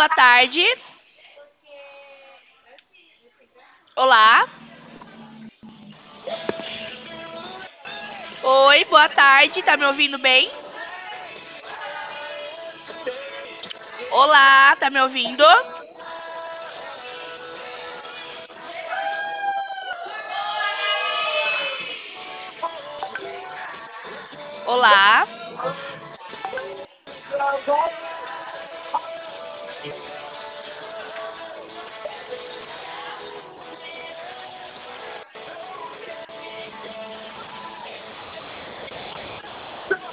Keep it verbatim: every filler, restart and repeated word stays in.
boa tarde. Olá. Oi, boa tarde. Tá me ouvindo bem? Olá, tá me ouvindo? Olá.